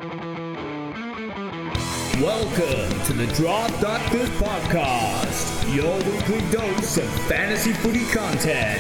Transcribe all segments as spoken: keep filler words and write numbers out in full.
Welcome to the Draft Doctors Podcast, your weekly dose of fantasy footy content.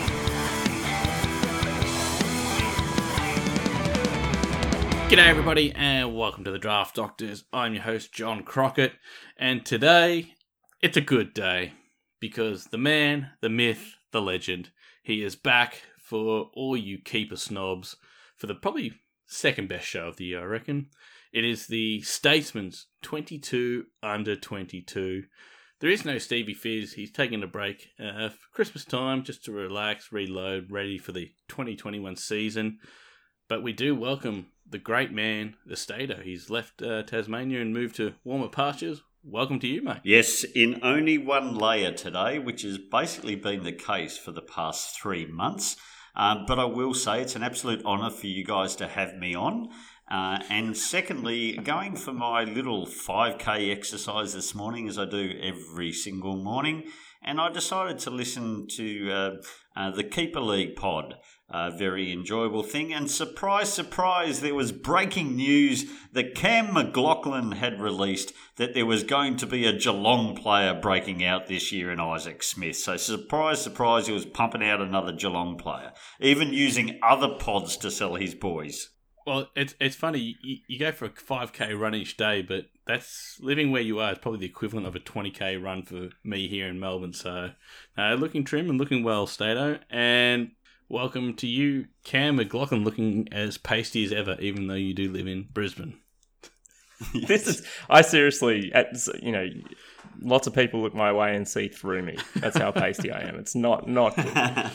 G'day everybody and welcome to the Draft Doctors. I'm your host John Crockett, and today it's a good day because the man, the myth, the legend, he is back for all you keeper snobs for the probably second best show of the year, I reckon. It is the Statesman's twenty-two under twenty-two. There is no Stevie Fizz. He's taking a break uh, for Christmas time just to relax, reload, ready for the twenty twenty-one season. But we do welcome the great man, the Stato. He's left uh, Tasmania and moved to warmer pastures. Welcome to you, mate. Yes, in only one layer today, which has basically been the case for the past three months. Um, but I will say it's an absolute honour for you guys to have me on. Uh, and secondly, going for my little five K exercise this morning, as I do every single morning, and I decided to listen to uh, uh, the Keeper League pod. A very enjoyable thing. And surprise, surprise, there was breaking news that Cam McLaughlin had released that there was going to be a Geelong player breaking out this year in Isaac Smith. So surprise, surprise, he was pumping out another Geelong player, even using other pods to sell his boys. Well, it's it's funny, you, you go for a five K run each day, but that's living where you are is probably the equivalent of a twenty K run for me here in Melbourne. So uh, looking trim and looking well, Stato. And welcome to you, Cam McLaughlin, looking as pasty as ever, even though you do live in Brisbane. This is, I seriously, you know, lots of people look my way and see through me. That's how pasty I am. It's not, not good.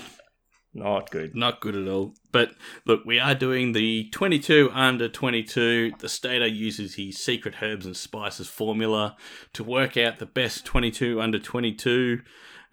Not good. Not good at all. But look, we are doing the twenty-two under twenty-two. The Stato uses his secret herbs and spices formula to work out the best twenty-two under twenty-two.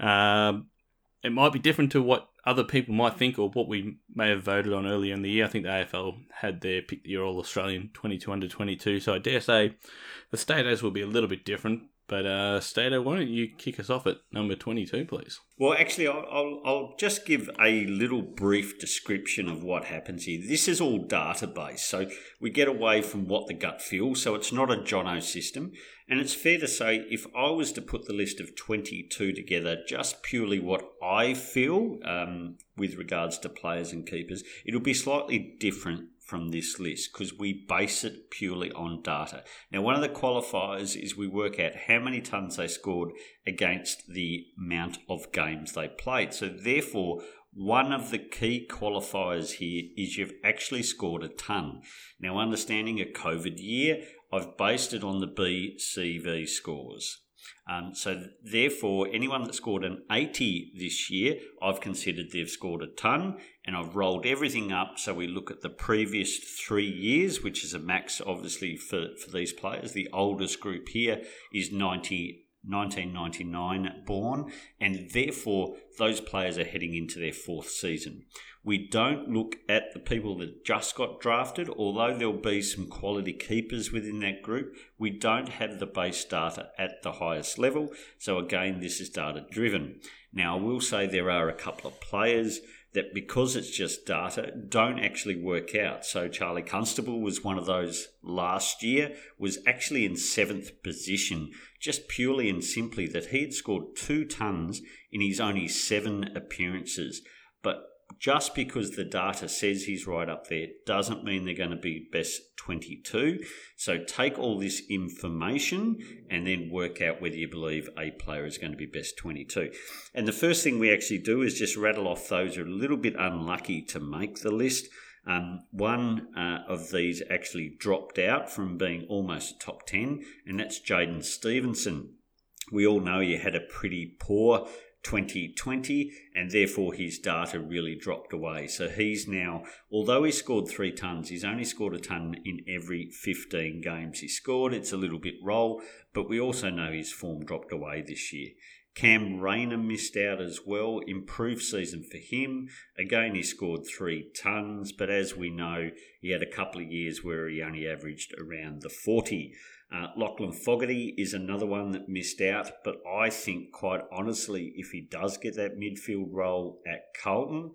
Um, it might be different to what other people might think or what we may have voted on earlier in the year. I think the A F L had their pick the year All-Australian twenty-two under twenty-two. So I dare say the Statos will be a little bit different. But uh, Stato, why don't you kick us off at number twenty-two, please? Well, actually, I'll, I'll, I'll just give a little brief description of what happens here. This is all database, so we get away from what the gut feels, so it's not a Jono system. And it's fair to say, if I was to put the list of twenty-two together, just purely what I feel um, with regards to players and keepers, it'll be slightly different from this list because we base it purely on data. Now, one of the qualifiers is we work out how many tons they scored against the amount of games they played. So therefore, one of the key qualifiers here is you've actually scored a ton. Now, understanding a COVID year, I've based it on the B C V scores. Um, so therefore, anyone that scored an eighty this year, I've considered they've scored a ton, and I've rolled everything up. So we look at the previous three years, which is a max, obviously, for, for these players. The oldest group here is ninety, nineteen ninety-nine born, and therefore those players are heading into their fourth season. We don't look at the people that just got drafted, although there'll be some quality keepers within that group. We don't have the base data at the highest level. So again, this is data driven. Now, I will say there are a couple of players that, because it's just data, don't actually work out. So Charlie Constable was one of those last year, was actually in seventh position, just purely and simply that he had scored two tons in his only seven appearances. But just because the data says he's right up there doesn't mean they're going to be best twenty-two. So take all this information and then work out whether you believe a player is going to be best twenty-two. And the first thing we actually do is just rattle off those who are a little bit unlucky to make the list. Um, one uh, of these actually dropped out from being almost a top ten, and that's Jaden Stevenson. We all know you had a pretty poor twenty twenty, and therefore his data really dropped away. So he's now, although he scored three tons, he's only scored a ton in every fifteen games he scored. It's a little bit roll, but we also know his form dropped away this year. Cam Rayner missed out as well. Improved season for him. Again, he scored three tons, but as we know, he had a couple of years where he only averaged around the forty. Uh, Lachlan Fogarty is another one that missed out, but I think, quite honestly, if he does get that midfield role at Carlton,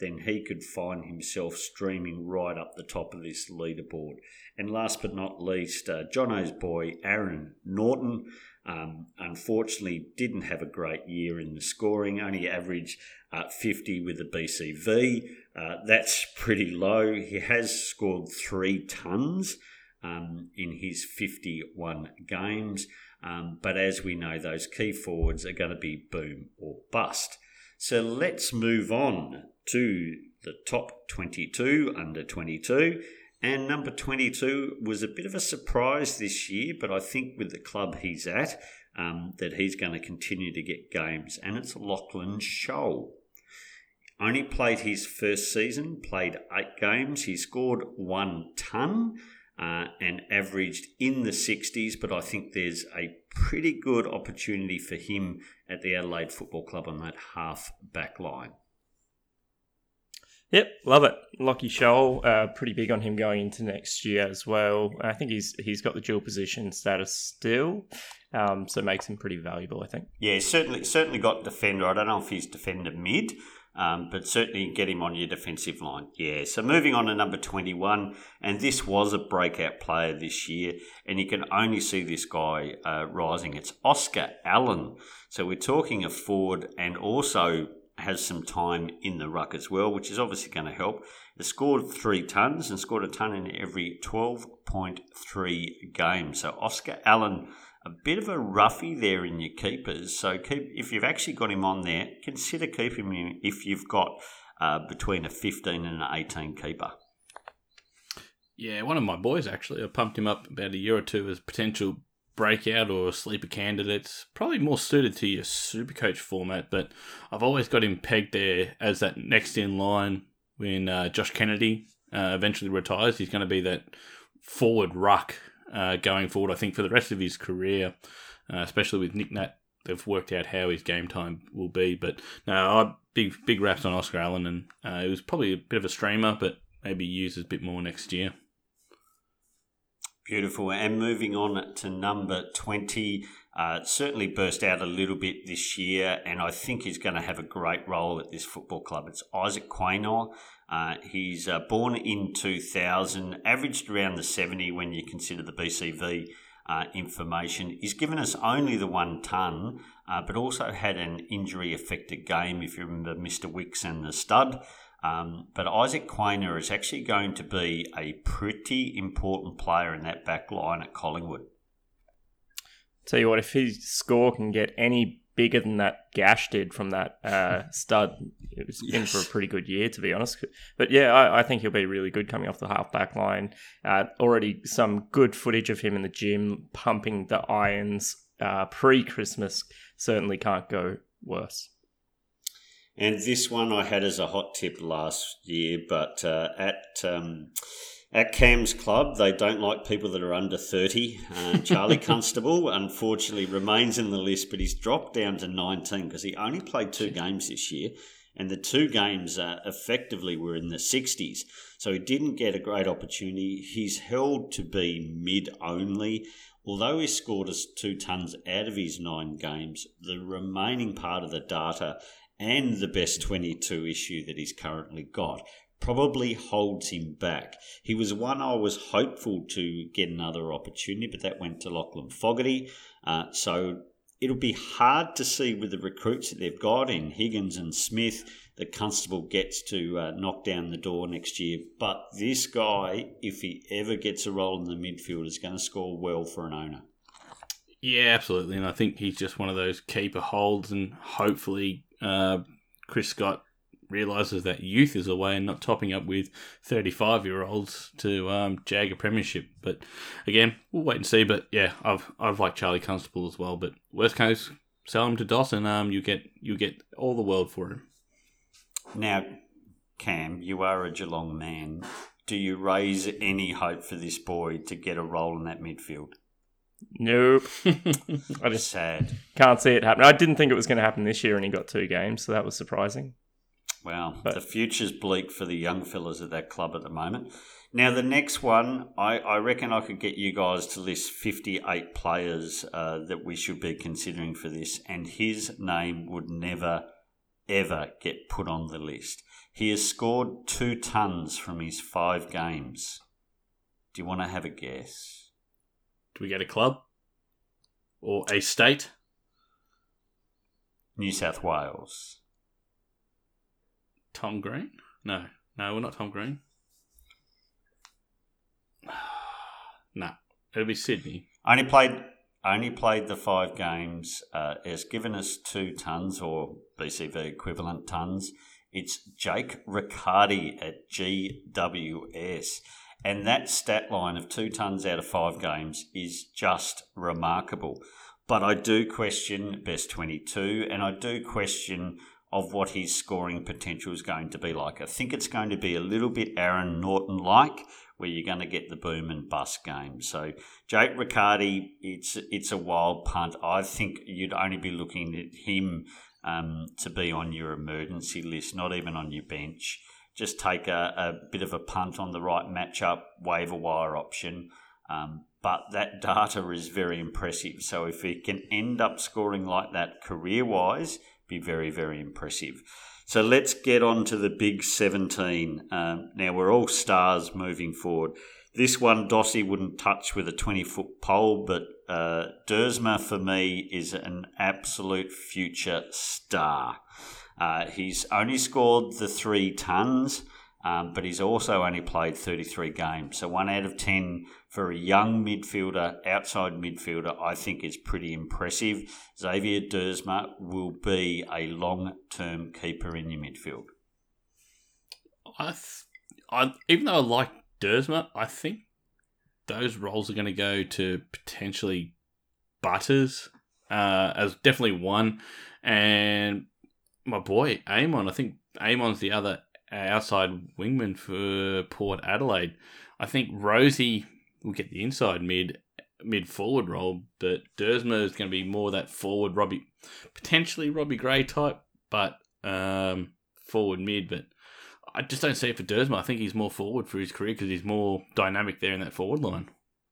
then he could find himself streaming right up the top of this leaderboard. And last but not least, uh, Jono's boy, Aaron Norton, um, unfortunately didn't have a great year in the scoring, only averaged uh, fifty with the B C V. Uh, that's pretty low. He has scored three tons um, in his fifty-one games. Um, but as we know, those key forwards are going to be boom or bust. So let's move on to the top twenty-two, under twenty-two. And number twenty-two was a bit of a surprise this year, but I think with the club he's at, um, that he's going to continue to get games. And it's Lachlan Scholl. Only played his first season, played eight games. He scored one ton. Uh, and averaged in the sixties, but I think there's a pretty good opportunity for him at the Adelaide Football Club on that half-back line. Yep, love it. Lockie Scholl, uh, pretty big on him going into next year as well. I think he's he's got the dual position status still, um, so it makes him pretty valuable, I think. Yeah, certainly certainly got defender. I don't know if he's defender mid, Um, but certainly get him on your defensive line. Yeah, so moving on to number twenty-one, and this was a breakout player this year, and you can only see this guy uh, rising. It's Oscar Allen. So we're talking a forward and also has some time in the ruck as well, which is obviously going to help. He scored three tons and scored a ton in every twelve point three games. So Oscar Allen, a bit of a roughie there in your keepers. So keep if you've actually got him on there, consider keeping him if you've got uh, between a fifteen and an eighteen keeper. Yeah, one of my boys actually. I pumped him up about a year or two as potential breakout or sleeper candidates. Probably more suited to your Supercoach format, but I've always got him pegged there as that next in line when uh, Josh Kennedy uh, eventually retires. He's going to be that forward ruck Uh, going forward, I think, for the rest of his career, uh, especially with Nick Nat, they've worked out how his game time will be. But no, I big big raps on Oscar Allen, and uh, it was probably a bit of a streamer, but maybe used a bit more next year. Beautiful. And moving on to number twenty, uh, certainly burst out a little bit this year, and I think he's going to have a great role at this football club. It's Isaac Quaynor. Uh, he's uh, born in two thousand, averaged around the seventy when you consider the B C V uh, information. He's given us only the one ton, uh, but also had an injury-affected game, if you remember Mister Wicks and the stud. Um, but Isaac Quaynor is actually going to be a pretty important player in that back line at Collingwood. Tell you what, if his score can get any bigger than that Gash did from that uh, stud, it was yes. in for a pretty good year, to be honest. But yeah, I, I think he'll be really good coming off the half-back line. Uh, already some good footage of him in the gym, pumping the irons uh, pre-Christmas. Certainly can't go worse. And this one I had as a hot tip last year, but uh, at um, at Cam's club, they don't like people that are under thirty. Uh, Charlie Constable, unfortunately, remains in the list, but he's dropped down to nineteen because he only played two games this year, and the two games uh, effectively were in the sixties. So he didn't get a great opportunity. He's held to be mid-only. Although he scored us two tons out of his nine games, the remaining part of the data and the best twenty-two issue that he's currently got probably holds him back. He was one I was hopeful to get another opportunity, but that went to Lachlan Fogarty. Uh, so it'll be hard to see with the recruits that they've got in Higgins and Smith that Constable gets to uh, knock down the door next year. But this guy, if he ever gets a role in the midfield, is going to score well for an owner. Yeah, absolutely. And I think he's just one of those keeper holds, and hopefully uh, Chris Scott realises that youth is away and not topping up with thirty-five-year-olds to um, jag a premiership. But again, we'll wait and see. But yeah, I've I've liked Charlie Constable as well. But worst case, sell him to Dawson. Um, you get you get all the world for him. Now, Cam, you are a Geelong man. Do you raise any hope for this boy to get a role in that midfield? Nope. I just sad. Can't see it happen. I didn't think it was going to happen this year, and he got two games, so that was surprising. Well, but the future's bleak for the young fellas at that club at the moment. Now, the next one, I, I reckon I could get you guys to list fifty-eight players uh, that we should be considering for this, and his name would never, ever get put on the list. He has scored two tons from his five games. Do you want to have a guess? Do we get a club? Or a state? New South Wales. Tom Green? No. No, we're not Tom Green. No. It'll be Sydney. Only played only played the five games. Uh, has given us two tons or B C V equivalent tons. It's Jake Riccardi at G W S. And that stat line of two tons out of five games is just remarkable. But I do question best twenty-two, and I do question of what his scoring potential is going to be like. I think it's going to be a little bit Aaron Norton-like, where you're going to get the boom and bust game. So Jake Riccardi, it's it's a wild punt. I think you'd only be looking at him um, to be on your emergency list, not even on your bench. Just take a, a bit of a punt on the right matchup, waiver wire option. Um, but that data is very impressive. So if he can end up scoring like that career-wise, be very, very impressive. So let's get on to the big seventeen. Um, now, we're all stars moving forward. This one, Dossie wouldn't touch with a twenty-foot pole, but uh, Dersma, for me, is an absolute future star. Uh, he's only scored the three tons, um, but he's also only played thirty-three games. So one out of ten for a young midfielder, outside midfielder, I think is pretty impressive. Xavier Dersma will be a long-term keeper in your midfield. I, th- I even though I like Dersma, I think those roles are going to go to potentially Butters uh, as definitely one, and my boy Amon. I think Amon's the other outside wingman for Port Adelaide. I think Rosie will get the inside mid mid forward role, but Dersma is going to be more that forward Robbie, potentially Robbie Gray type, but um, forward mid. But I just don't see it for Dersma. I think he's more forward for his career because he's more dynamic there in that forward line.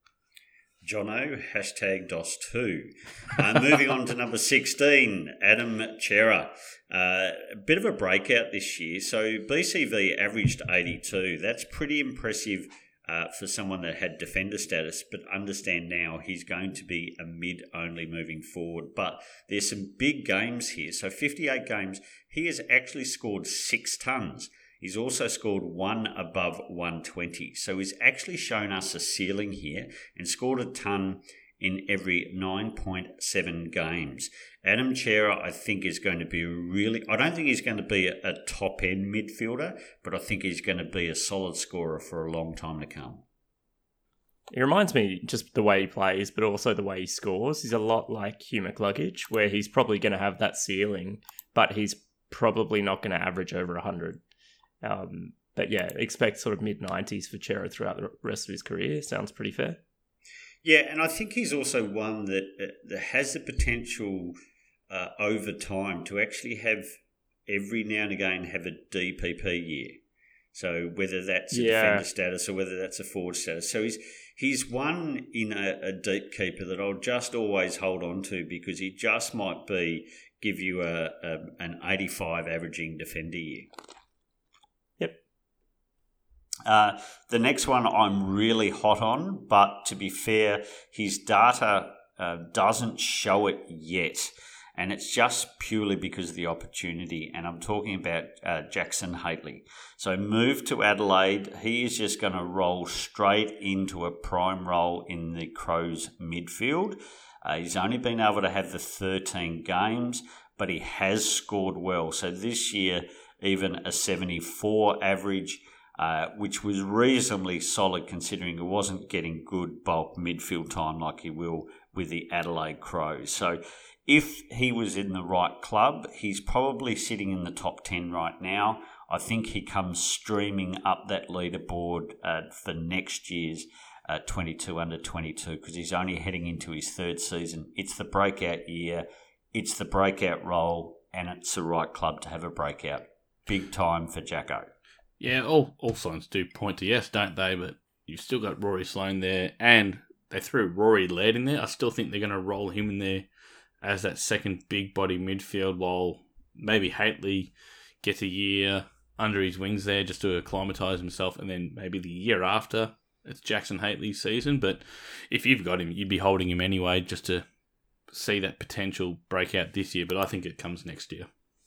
Jono, hashtag D O S two. Uh, moving on to number sixteen, Adam Chera. Uh, a bit of a breakout this year. So B C V averaged eighty-two. That's pretty impressive uh, for someone that had defender status, but understand now he's going to be a mid-only moving forward. But there's some big games here. So fifty-eight games, he has actually scored six tons. He's also scored one above one twenty. So he's actually shown us a ceiling here and scored a ton in every nine point seven games. Adam Chera, I think, is going to be really... I don't think he's going to be a, a top-end midfielder, but I think he's going to be a solid scorer for a long time to come. It reminds me just the way he plays, but also the way he scores. He's a lot like Hugh McCluggage, where he's probably going to have that ceiling, but he's probably not going to average over one hundred. Um, but yeah, expect sort of mid-nineties for Chera throughout the rest of his career. Sounds pretty fair. Yeah, and I think he's also one that, uh, that has the potential uh, over time to actually have every now and again have a D P P year. So whether that's a yeah. defender status or whether that's a forward status. So he's he's one in a, a deep keeper that I'll just always hold on to because he just might be give you a, a an eighty-five averaging defender year. Uh, the next one I'm really hot on, but to be fair, his data uh, doesn't show it yet, and it's just purely because of the opportunity, and I'm talking about uh, Jackson Hately. So move to Adelaide, he is just going to roll straight into a prime role in the Crows midfield. Uh, he's only been able to have the thirteen games, but he has scored well. So this year, even a seventy-four average, Uh, which was reasonably solid considering he wasn't getting good bulk midfield time like he will with the Adelaide Crows. So if he was in the right club, he's probably sitting in the top ten right now. I think he comes streaming up that leaderboard uh, for next year's uh, twenty-two under twenty-two because he's only heading into his third season. It's the breakout year, it's the breakout role, and it's the right club to have a breakout. Big time for Jacko. Yeah, all, all signs do point to yes, don't they? But you've still got Rory Sloane there, and they threw Rory Laird in there. I still think they're going to roll him in there as that second big body midfield while maybe Hately gets a year under his wings there just to acclimatise himself, and then maybe the year after it's Jackson Hately's season. But if you've got him, you'd be holding him anyway just to see that potential breakout this year. But I think it comes next year.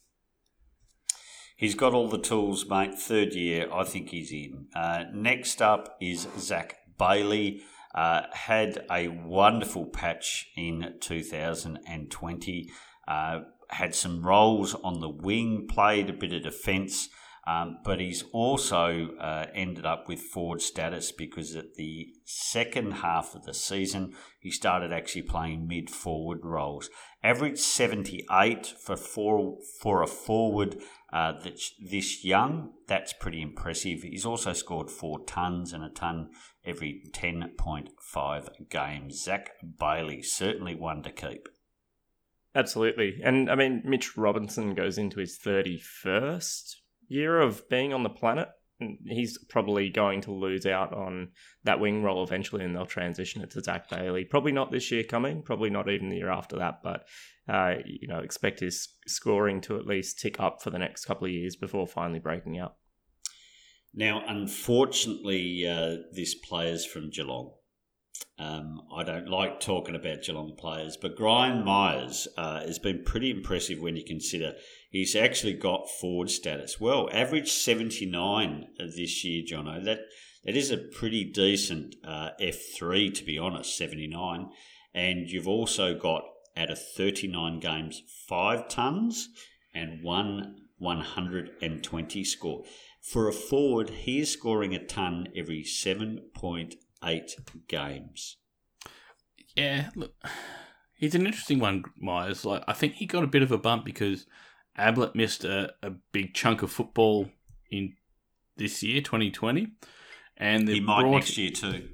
He's got all the tools, mate. Third year, I think he's in. Uh, next up is Zach Bailey. Uh, had a wonderful patch in two thousand twenty. Uh, had some roles on the wing, played a bit of defence, um, but he's also uh, ended up with forward status because at the second half of the season, he started actually playing mid-forward roles. Averaged seventy-eight for four, for a forward uh, that's this young. That's pretty impressive. He's also scored four tons and a ton every ten point five games. Zach Bailey, certainly one to keep. Absolutely. And, I mean, Mitch Robinson goes into his thirty-first year of being on the planet. He's probably going to lose out on that wing role eventually, and they'll transition it to Zach Bailey. Probably not this year coming, probably not even the year after that, but, uh, you know, expect his scoring to at least tick up for the next couple of years before finally breaking out. Now, unfortunately, uh, this player's from Geelong. Um, I don't like talking about Geelong players, but Brian Myers uh, has been pretty impressive when you consider he's actually got forward status. Well, average seventy-nine this year, Jono. That that is a pretty decent uh, F three, to be honest, seventy-nine. And you've also got, out of thirty-nine games, five tons and one one hundred twenty score. For a forward, he is scoring a ton every seven point eight games. Yeah, look, he's an interesting one, Myers. Like, I think he got a bit of a bump because Ablett missed a, a big chunk of football in this year, twenty twenty. And he might next year too.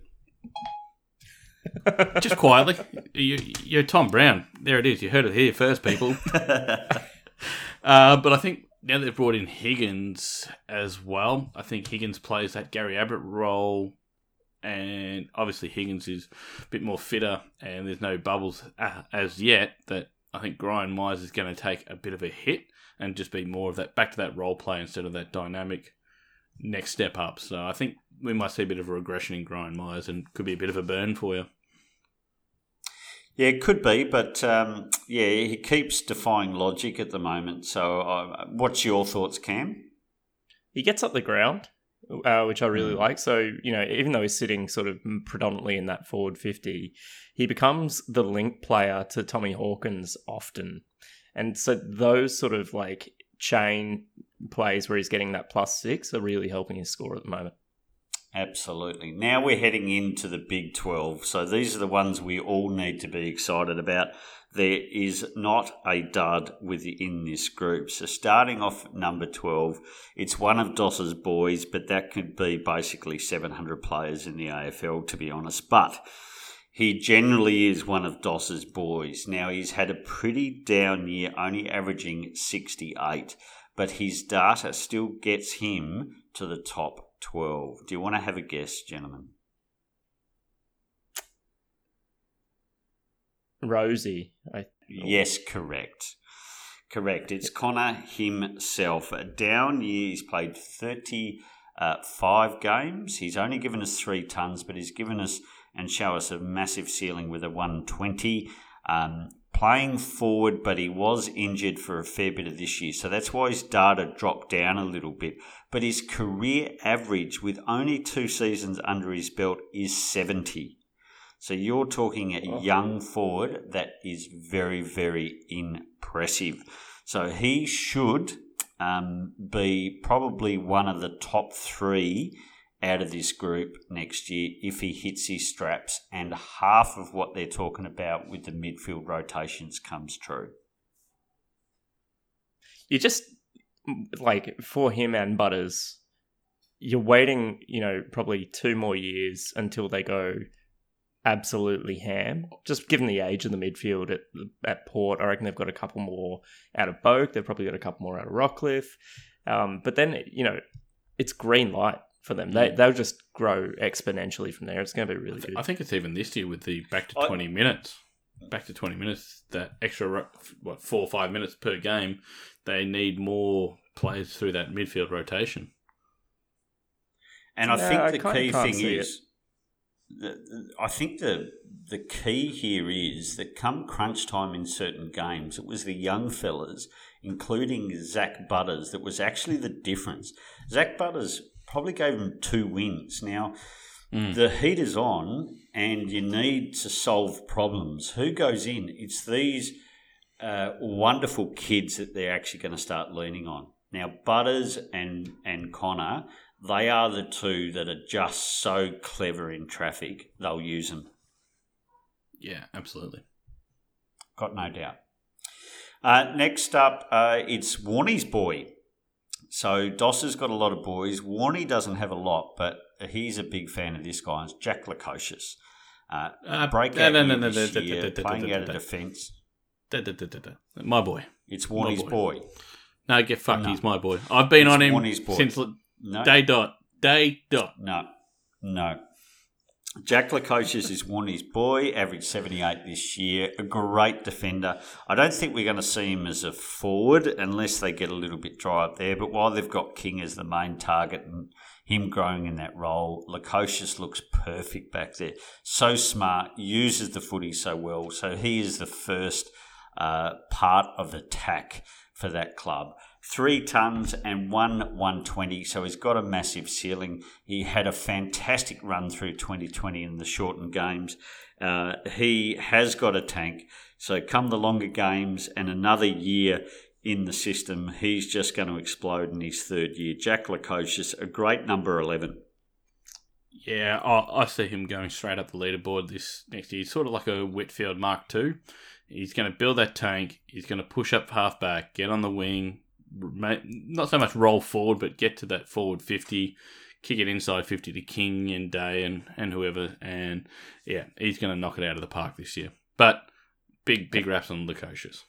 Just quietly. You, you're Tom Brown. There it is. You heard it here first, people. uh, but I think now they've brought in Higgins as well. I think Higgins plays that Gary Ablett role. And obviously Higgins is a bit more fitter and there's no bubbles as yet, that I think Brian Myers is going to take a bit of a hit and just be more of that, back to that role play instead of that dynamic next step up. So I think we might see a bit of a regression in Brian Myers and could be a bit of a burn for you. Yeah, it could be, but um, yeah, he keeps defying logic at the moment. So uh, what's your thoughts, Cam? He gets up the ground. Uh, which I really mm. like. So, you know, even though he's sitting sort of predominantly in that forward fifty, he becomes the link player to Tommy Hawkins often. And so those sort of like chain plays where he's getting that plus six are really helping his score at the moment. Absolutely. Now we're heading into the Big twelve. So these are the ones we all need to be excited about. There is not a dud within this group. So starting off at number twelve, it's one of Doss's boys, but that could be basically seven hundred players in the A F L, to be honest. But he generally is one of Doss's boys. Now, he's had a pretty down year, only averaging sixty-eight, but his data still gets him to the top twelve. Do you want to have a guess, gentlemen? Rosie. I... Yes, correct. Correct. It's Connor himself. A down year, he's played thirty-five games. He's only given us three tons, but he's given us and show us a massive ceiling with a one twenty. Um, playing forward, but he was injured for a fair bit of this year. So that's why his data dropped down a little bit. But his career average with only two seasons under his belt is seventy. So you're talking a young forward that is very, very impressive. So he should um, be probably one of the top three out of this group next year if he hits his straps and half of what they're talking about with the midfield rotations comes true. You just, like, for him and Butters, you're waiting, you know, probably two more years until they go absolutely ham. Just given the age of the midfield at at Port, I reckon they've got a couple more out of Boak. They've probably got a couple more out of Rockcliffe. Um, but then, you know, it's green light for them. They, they'll just grow exponentially from there. It's going to be really I th- good. I think it's even this year with the back to twenty I, minutes. Back to twenty minutes, that extra, what, four or five minutes per game, they need more plays through that midfield rotation. And I Yeah, think I the kinda key can't thing see is, the, the- I think the the key here is that come crunch time in certain games, it was the young fellas, including Zach Butters, that was actually the difference. Zach Butters probably gave him two wins. Now, Mm. the heat is on and you need to solve problems. Who goes in? It's these uh, wonderful kids that they're actually going to start leaning on. Now, Butters and, and Connor, they are the two that are just so clever in traffic, they'll use them. Yeah, absolutely. Got no doubt. Uh, next up, uh, it's Warnie's boy. So Doss got a lot of boys. Warnie doesn't have a lot, but he's a big fan of this guy. It's Jack Lukosius. Uh, Uh, breakout no, no, year no, this no, year, da- da- da- playing da- out da- of da. defence. Da, da, da, da, da. My boy. It's Warnie's boy. boy. No, get fucked. No. He's my boy. I've been It's on him Warnie's boy. since l- No, day dot. Day dot. no, no. Jack Lukosius is Warnie's boy, averaged seventy-eight this year, a great defender. I don't think we're going to see him as a forward unless they get a little bit dry up there, but while they've got King as the main target and him growing in that role, Lukosius looks perfect back there. So smart, uses the footy so well, so he is the first uh, part of the attack for that club. Three tons and one one twenty, so he's got a massive ceiling. He had a fantastic run through twenty twenty in the shortened games. Uh, he has got a tank, so come the longer games and another year in the system, he's just going to explode in his third year. Jack Lukosius, a great number eleven. Yeah, I, I see him going straight up the leaderboard this next year. He's sort of like a Whitfield Mark two. He's going to build that tank. He's going to push up halfback, get on the wing, not so much roll forward, but get to that forward fifty, kick it inside fifty to King and Day and, and whoever. And yeah, he's going to knock it out of the park this year. But big, big raps on Lukosius.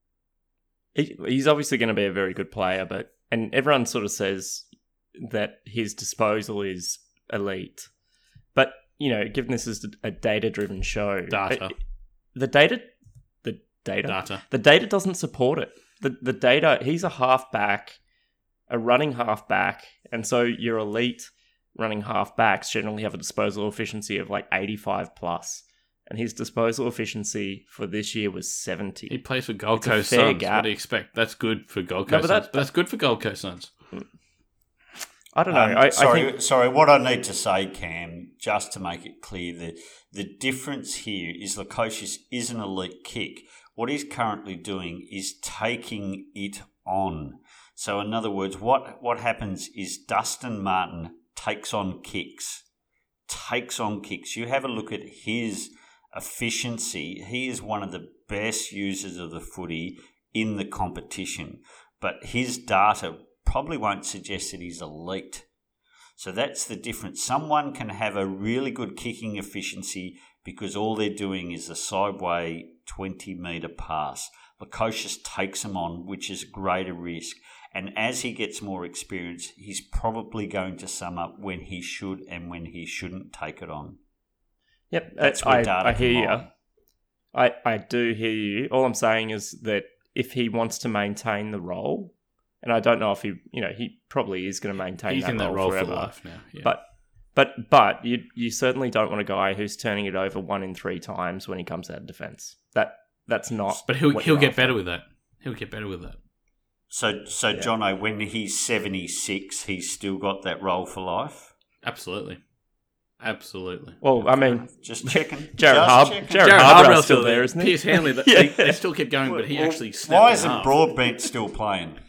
He, he's obviously going to be a very good player, but and everyone sort of says that his disposal is elite. But, you know, given this is a data-driven show, Data. it- the data, the data, Data. the data doesn't support it. The the data, he's a halfback, a running halfback, and so your elite running halfbacks generally have a disposal efficiency of like eighty-five plus, and his disposal efficiency for this year was seventy. He plays for Gold It's a Coast fair Suns. gap. What do you expect? That's good for Gold No, Coast but that- Suns. That's good for Gold Coast Suns. I don't know. Um, I, sorry, I think sorry. What I need to say, Cam, just to make it clear, the the difference here is Lukosius is an elite kick. What he's currently doing is taking it on. So, in other words, what what happens is Dustin Martin takes on kicks, takes on kicks. You have a look at his efficiency. He is one of the best users of the footy in the competition, but his data probably won't suggest that he's elite. So that's the difference. Someone can have a really good kicking efficiency because all they're doing is a sideway twenty metre pass. Lukosius takes them on, which is a greater risk. And as he gets more experience, he's probably going to sum up when he should and when he shouldn't take it on. Yep, That's I, where I, data I hear can you. lie. I, I do hear you. All I'm saying is that if he wants to maintain the role, and I don't know if he, you know, he probably is going to maintain He's that in that role, role forever. for life now. Yeah. But but but you you certainly don't want a guy who's turning it over one in three times when he comes out of defence. That that's not. But he'll what he'll you're get after. better with that. He'll get better with that. So, so Yeah. Jono, when he's seventy-six, he's still got that role for life? Absolutely. Absolutely. Well, I mean, Just checking. Jared Just Harb- checking. Jared Jared Harbrell's Harbrell's still there, isn't he? Pierce Hanley, they, Yeah. they, they still kept going, but he Well, actually snapped why in isn't half. Broadbent still playing?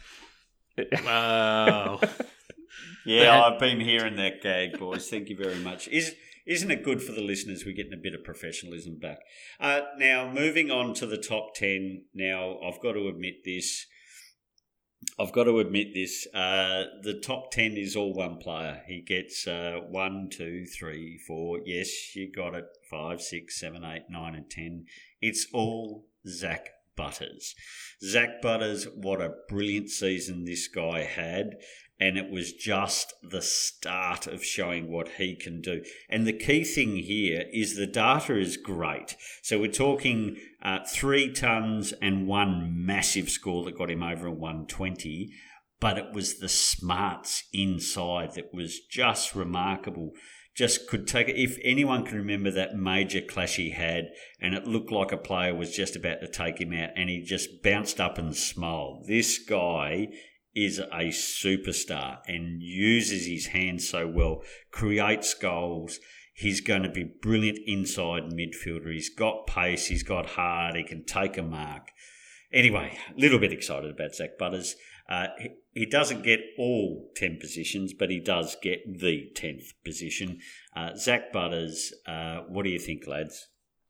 Wow. Yeah, They had- I've been hearing that gag, boys. Thank you very much. Is, isn't it good for the listeners? We're getting a bit of professionalism back. Uh, now, moving on to the top ten. Now, I've got to admit this. I've got to admit this. Uh, the top ten is all one player. He gets uh, one, two, three, four. Yes, you got it. Five, six, seven, eight, nine, and ten. It's all Zach Butters. Zach Butters, what a brilliant season this guy had. And it was just the start of showing what he can do. And the key thing here is the data is great. So we're talking uh, three tons and one massive score that got him over a one twenty. but it was the smarts inside that was just remarkable. Just could take it. If anyone can remember that major clash he had, and it looked like a player was just about to take him out, and he just bounced up and smiled. This guy is a superstar and uses his hands so well, creates goals. He's going to be brilliant inside midfielder. He's got pace, he's got heart, he can take a mark. Anyway, a little bit excited about Zak Butters. Uh, he, he doesn't get all ten positions, but he does get the tenth position. Uh, Zak Butters, uh, what do you think, lads?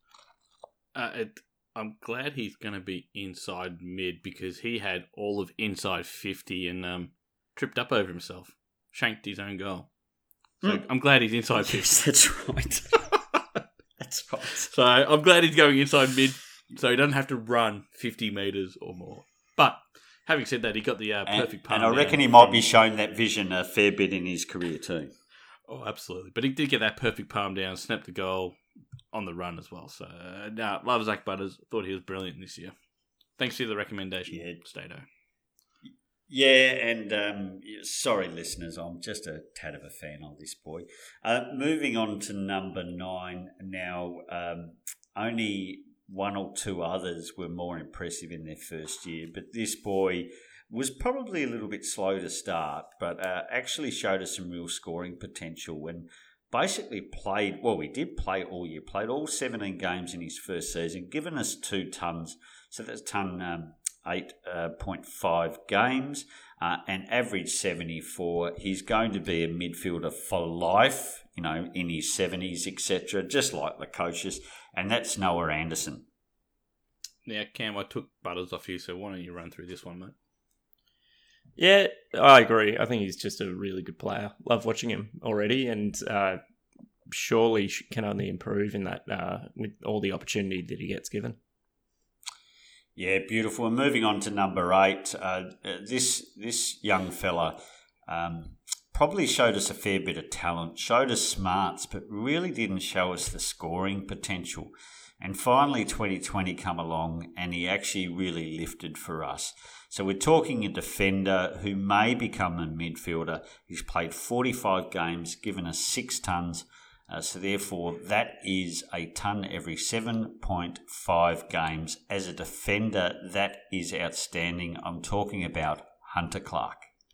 Uh, it, I'm glad he's going to be inside mid because he had all of inside fifty and um, tripped up over himself, shanked his own goal. So mm. I'm glad he's inside fifty. Yes, that's right. That's right. So I'm glad he's going inside mid so he doesn't have to run fifty metres or more. But having said that, he got the uh, perfect palm And I reckon down he might from... be shown that vision a fair bit in his career too. Oh, absolutely. But he did get that perfect palm down, snapped the goal on the run as well. So, uh, no, love Zak Butters. Thought he was brilliant this year. Thanks for the recommendation, yeah. Stato. Yeah, and um, sorry, listeners, I'm just a tad of a fan of this boy. Uh, moving on to number nine now, um, only one or two others were more impressive in their first year, but this boy was probably a little bit slow to start, but uh, actually showed us some real scoring potential and basically played, well, he did play all year, played all seventeen games in his first season, given us two tons, so that's ton um, eight point five games, uh, and average seventy-four. He's going to be a midfielder for life, you know, in his seventies, et cetera, just like the coaches, and that's Noah Anderson. Now, Cam, I took Butters off you, so why don't you run through this one, mate? Yeah, I agree. I think he's just a really good player. Love watching him already, and uh, surely can only improve in that uh, with all the opportunity that he gets given. Yeah, beautiful. And moving on to number eight, uh, this this young fella um, probably showed us a fair bit of talent, showed us smarts, but really didn't show us the scoring potential. And finally, twenty twenty come along, and he actually really lifted for us. So we're talking a defender who may become a midfielder. He's played forty-five games, given us six tons. Uh, so therefore, that is a ton every seven point five games. As a defender, that is outstanding. I'm talking about Hunter Clark.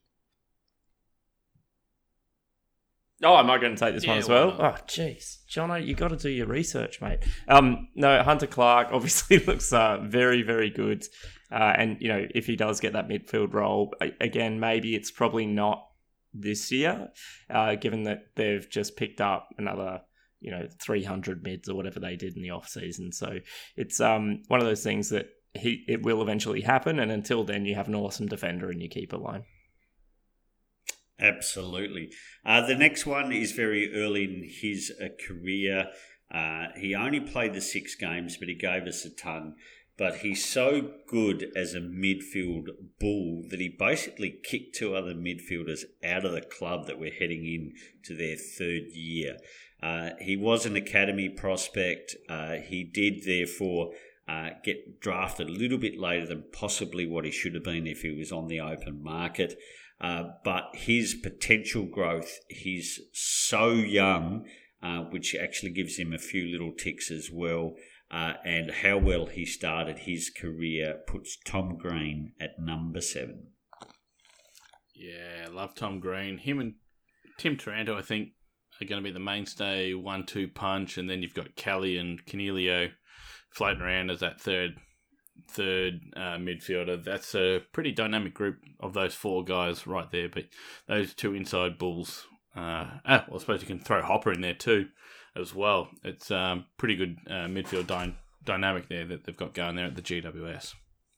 Oh, am I going to take this yeah, one as well? Not? Oh, jeez. Jono, you got to do your research, mate. Um, no, Hunter Clark obviously looks uh, very, very good. Uh, and, you know, if he does get that midfield role, again, maybe it's probably not this year, uh, given that they've just picked up another, you know, three hundred mids or whatever they did in the off season. So it's um one of those things that he it will eventually happen, and until then, you have an awesome defender in your keeper line. Absolutely. Uh, the next one is very early in his uh, career. Uh, he only played the six games, but he gave us a ton. But he's so good as a midfield bull that he basically kicked two other midfielders out of the club that we're heading in to their third year. Uh, he was an academy prospect. Uh, he did, therefore, uh, get drafted a little bit later than possibly what he should have been if he was on the open market. Uh, but his potential growth, he's so young, uh, which actually gives him a few little ticks as well. Uh, and how well he started his career puts Tom Green at number seven. Yeah, love Tom Green. Him and Tim Taranto, I think, are going to be the mainstay one two punch. And then you've got Kelly and Canelio floating around as that third third uh, midfielder. That's a pretty dynamic group of those four guys right there. But those two inside bulls, uh, ah, well, I suppose you can throw Hopper in there too as well. It's um, pretty good uh, midfield dy- dynamic there that they've got going there at the G W S.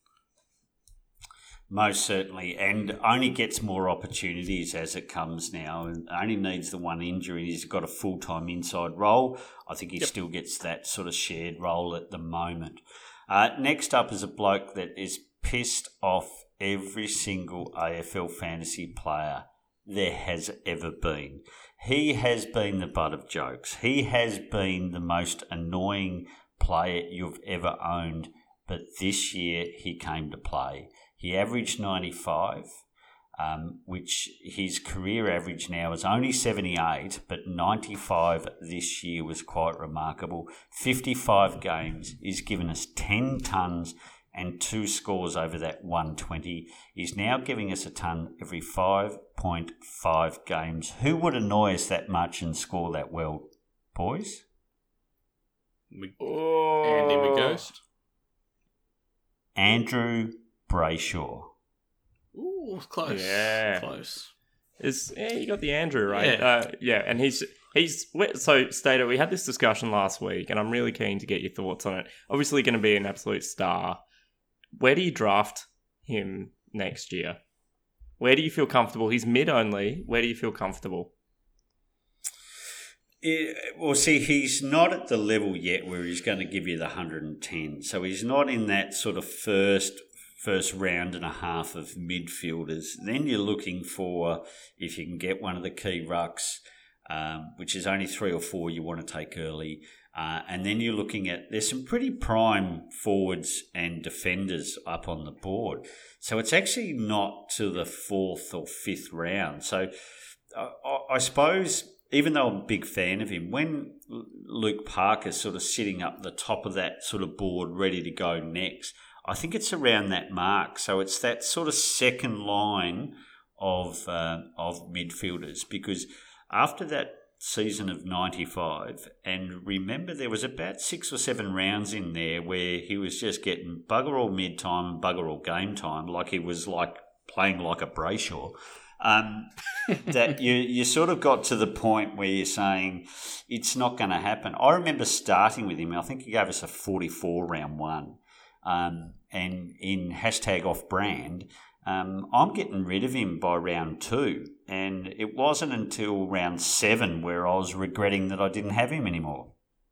Most certainly, and only gets more opportunities as it comes now, and only needs the one injury. He's got a full-time inside role. I think he yep. still gets that sort of shared role at the moment. Uh, next up is a bloke that is pissed off every single A F L fantasy player there has ever been. He has been the butt of jokes. He has been the most annoying player you've ever owned, but this year he came to play. He averaged ninety-five. um, which his career average now is only seventy-eight, but ninety-five this year was quite remarkable. fifty-five games. He's given us ten tons and two scores over that one twenty. He's now giving us a ton every five point five games. Who would annoy us that much and score that well, boys? Oh. Andy McGhost. Andrew Brayshaw. Ooh, close. Yeah. Close. Is yeah, you got the Andrew right. Yeah. Uh, yeah, and he's he's so Stater. We had this discussion last week, and I'm really keen to get your thoughts on it. Obviously, going to be an absolute star. Where do you draft him next year? Where do you feel comfortable? He's mid only. Where do you feel comfortable? Yeah, well, see, he's not at the level yet where he's going to give you the one hundred ten. So he's not in that sort of first first round and a half of midfielders. Then you're looking for, if you can get one of the key rucks, um, which is only three or four you want to take early. Uh, and then you're looking at, there's some pretty prime forwards and defenders up on the board. So it's actually not to the fourth or fifth round. So uh, I, I suppose, even though I'm a big fan of him, when Luke Parker's sort of sitting up the top of that sort of board ready to go next, I think it's around that mark. So it's that sort of second line of uh, of midfielders, because after that season of ninety-five, and remember there was about six or seven rounds in there where he was just getting bugger all mid time and bugger all game time, like he was like playing like a Brayshaw. Um, that you you sort of got to the point where you're saying it's not going to happen. I remember starting with him. I think he gave us a forty-four round one, um, and in hashtag off brand. Um, I'm getting rid of him by round two, and it wasn't until round seven where I was regretting that I didn't have him anymore.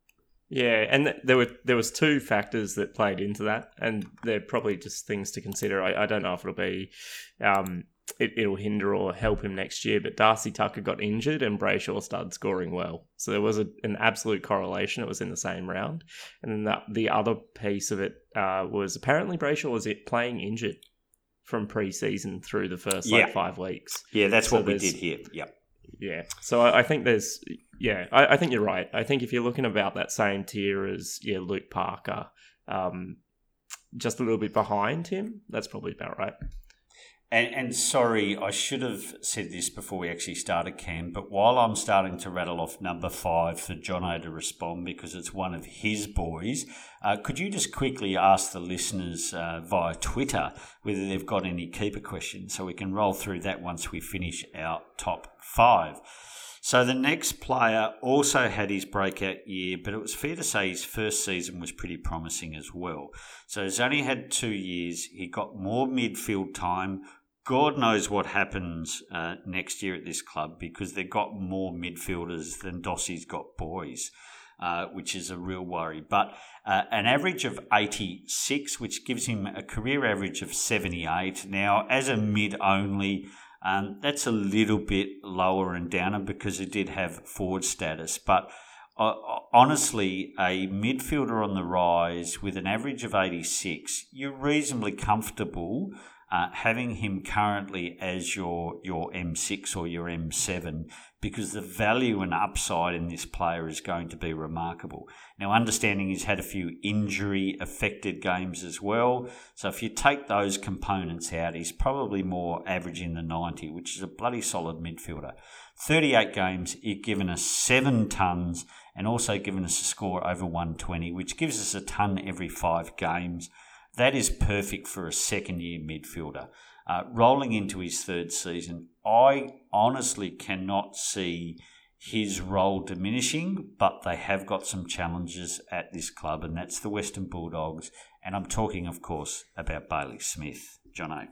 Yeah, and th- there were there was two factors that played into that, and they're probably just things to consider. I, I don't know if it'll be um, it, it'll hinder or help him next year, but Darcy Tucker got injured and Brayshaw started scoring well, so there was a, an absolute correlation. It was in the same round, and then the, the other piece of it uh, was apparently Brayshaw was it playing injured from pre-season through the first like Yeah. five weeks. Yeah, that's So what we there's- did here. Yep. Yeah, so I, I think there's, yeah, I, I think you're right. I think if you're looking about that same tier as yeah Luke Parker, um, just a little bit behind him, that's probably about right. And, and sorry, I should have said this before we actually started, Cam, but while I'm starting to rattle off number five for Jono to respond because it's one of his boys, uh, could you just quickly ask the listeners uh, via Twitter whether they've got any keeper questions so we can roll through that once we finish our top five. So the next player also had his breakout year, but it was fair to say his first season was pretty promising as well. So he's only had two years. He got more midfield time. God knows what happens uh, next year at this club because they've got more midfielders than Dossie's got boys, uh, which is a real worry. But uh, an average of eighty-six, which gives him a career average of seventy-eight. Now, as a mid-only, Um, that's a little bit lower and downer because it did have forward status. But uh, honestly, a midfielder on the rise with an average of eighty-six, you're reasonably comfortable uh, having him currently as your, your M six or your M seven because the value and upside in this player is going to be remarkable. Now, understanding he's had a few injury-affected games as well, so if you take those components out, he's probably more averaging the ninety, which is a bloody solid midfielder. thirty-eight games, he's given us seven tons and also given us a score over one twenty, which gives us a ton every five games. That is perfect for a second-year midfielder. Uh, rolling into his third season, I honestly cannot see his role diminishing, but they have got some challenges at this club, and that's the Western Bulldogs. And I'm talking, of course, about Bailey Smith. Jono.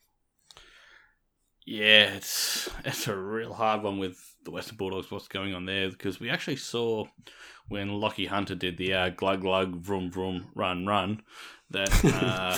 Yeah, it's it's a real hard one with the Western Bulldogs, what's going on there, because we actually saw when Lockie Hunter did the uh, glug glug, vroom vroom, run run, that uh,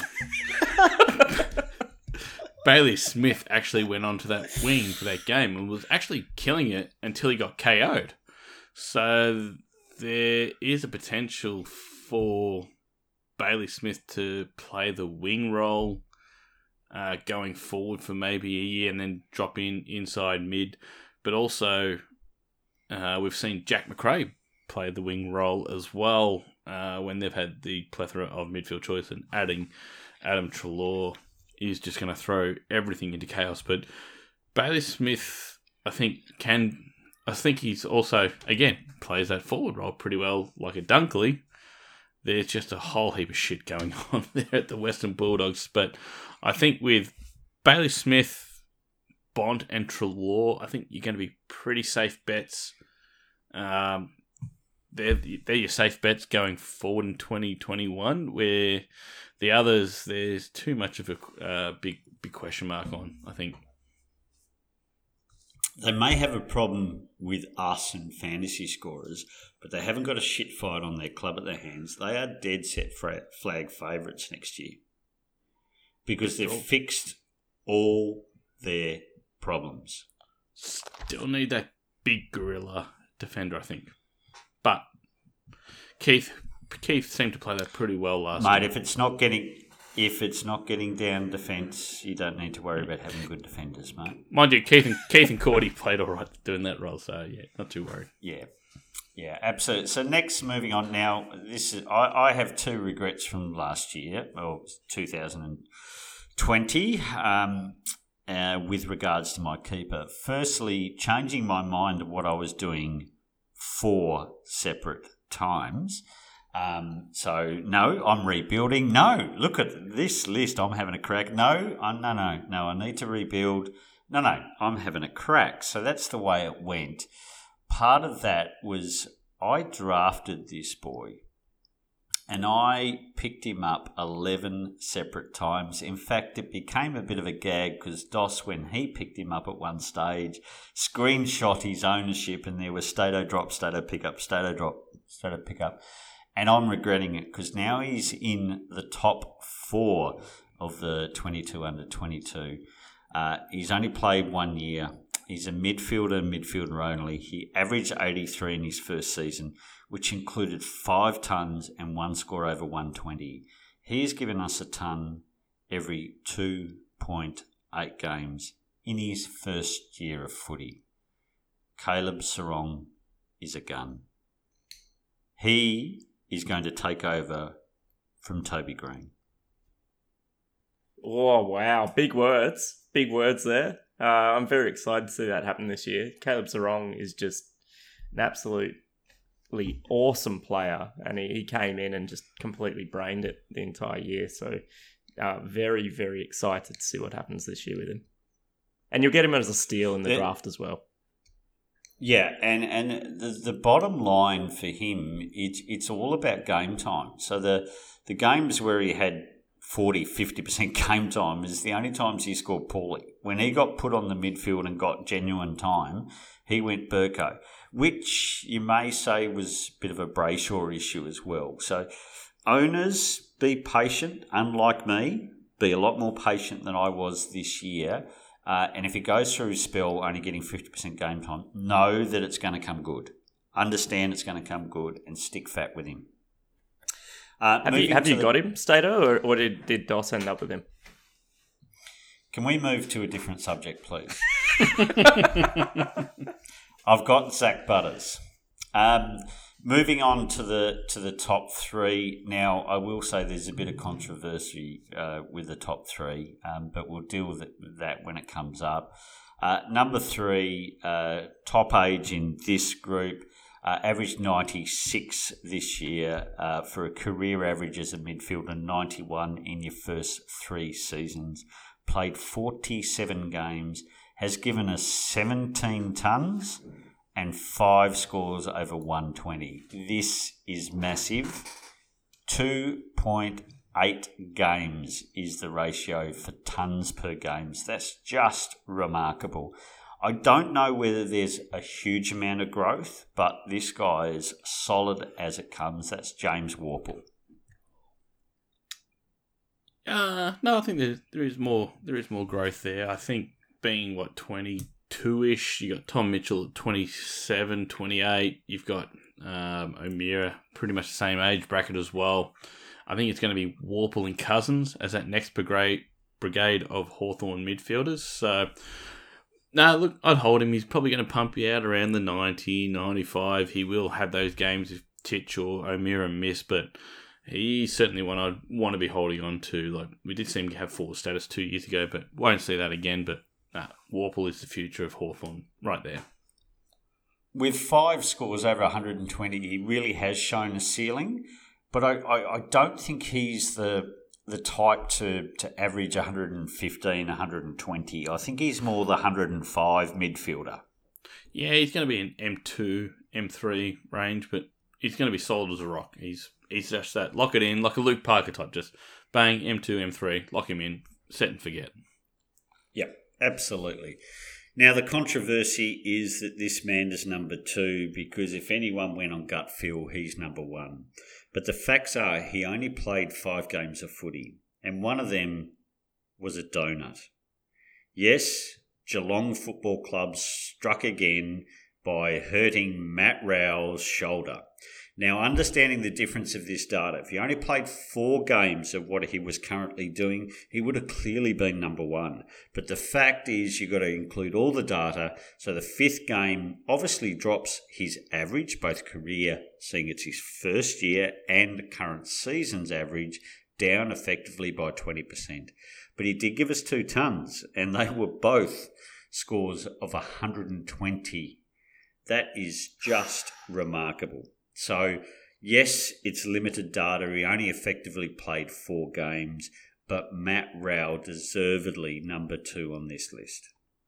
Bailey Smith actually went onto that wing for that game and was actually killing it until he got K O'd. So there is a potential for Bailey Smith to play the wing role uh, going forward for maybe a year and then drop in inside mid. But also, uh, we've seen Jack McRae play the wing role as well uh, when they've had the plethora of midfield choice, and adding Adam Treloar is just going to throw everything into chaos. But Bailey Smith, I think, can... I think he's also, again, plays that forward role pretty well, like a Dunkley. There's just a whole heap of shit going on there at the Western Bulldogs. But I think with Bailey Smith, Bont and Treloar, I think you're going to be pretty safe bets. Um, they're, they're your safe bets going forward in twenty twenty-one, where the others, there's too much of a uh, big, big question mark on, I think. They may have a problem with us and fantasy scorers, but they haven't got a shit fight on their club at their hands. They are dead set flag favourites next year because they've fixed all their problems. Still need that big gorilla defender, I think. But Keith Keith seemed to play that pretty well last Mate, time. if it's not getting... If it's not getting down defence, you don't need to worry about having good defenders, mate. Mind you, Keith and Keith and Cordy played all right doing that role, so yeah, not too worried. Yeah, yeah, absolutely. So next, moving on now, this is I, I have two regrets from last year, or two thousand twenty, um, uh, with regards to my keeper. Firstly, changing my mind of what I was doing four separate times. Um, so, no, I'm rebuilding. No, look at this list. I'm having a crack. No, uh, no, no, no, I need to rebuild. No, no, I'm having a crack. So that's the way it went. Part of that was I drafted this boy and I picked him up eleven separate times. In fact, it became a bit of a gag because Doss, when he picked him up at one stage, screenshot his ownership and there was Stato drop, Stato pick up, Stato drop, Stato pick up. And I'm regretting it because now he's in the top four of the twenty-two under twenty-two. Uh, he's only played one year. He's a midfielder, midfielder only. He averaged eighty-three in his first season, which included five tons and one score over one twenty. He's given us a ton every two point eight games in his first year of footy. Caleb Serong is a gun. He is going to take over from Toby Green. Oh, wow. Big words. Big words there. Uh, I'm very excited to see that happen this year. Caleb Serong is just an absolutely awesome player, and he, he came in and just completely brained it the entire year. So uh, very, very excited to see what happens this year with him. And you'll get him as a steal in the yeah. draft as well. Yeah, and, and the the bottom line for him, it's it's all about game time. So the the games where he had forty, fifty percent game time is the only times he scored poorly. When he got put on the midfield and got genuine time, he went Burko, which you may say was a bit of a Brayshaw issue as well. So owners, be patient. Unlike me, be a lot more patient than I was this year. Uh, and if he goes through his spell only getting fifty percent game time, know that it's going to come good. Understand it's going to come good and stick fat with him. Uh, have you, have you the, got him, Stato, or, or did, did Doss end up with him? Can we move to a different subject, please? I've got Zach Butters. Um, moving on to the to the top three. Now, I will say there's a bit of controversy uh, with the top three, um, but we'll deal with, it, with that when it comes up. Uh, number three, uh, top age in this group, uh, averaged ninety-six this year uh, for a career average as a midfielder, ninety-one in your first three seasons. Played forty-seven games, has given us seventeen tons and five scores over one twenty. This is massive. two point eight games is the ratio for tons per games. That's just remarkable. I don't know whether there's a huge amount of growth, but this guy is solid as it comes. That's James Worpel. Uh, no, I think there there is more there is more growth there. I think being what twenty-two-ish, you got Tom Mitchell at twenty-seven, twenty-eight. You've got um, O'Meara, pretty much the same age bracket as well. I think it's going to be Worpel and Cousins as that next grade brigade of Hawthorn midfielders. So, no, look, I'd hold him. He's probably going to pump you out around the ninety, ninety-five. He will have those games if Titch or O'Meara miss, but he's certainly one I'd want to be holding on to. Like, we did seem to have full status two years ago, but won't see that again. But nah, Worpel is the future of Hawthorn right there. With five scores over one hundred twenty, he really has shown a ceiling, but I, I, I don't think he's the the type to, to average one hundred fifteen, one hundred twenty. I think he's more the one hundred five midfielder. Yeah, he's going to be in M two, M three range, but he's going to be solid as a rock. He's he's just that, lock it in, like a Luke Parker type, just bang, M two, M three, lock him in, set and forget. Yep, absolutely. Now, the controversy is that this man is number two because if anyone went on gut feel, he's number one. But the facts are he only played five games of footy, and one of them was a donut. Yes, Geelong Football Club struck again by hurting Matt Rowell's shoulder. Now, understanding the difference of this data, if he only played four games of what he was currently doing, he would have clearly been number one. But the fact is you've got to include all the data. So the fifth game obviously drops his average, both career, seeing it's his first year, and current season's average, down effectively by twenty percent. But he did give us two tons, and they were both scores of one hundred twenty. That is just remarkable. So, yes, it's limited data. He only effectively played four games, but Matt Rowell deservedly number two on this list.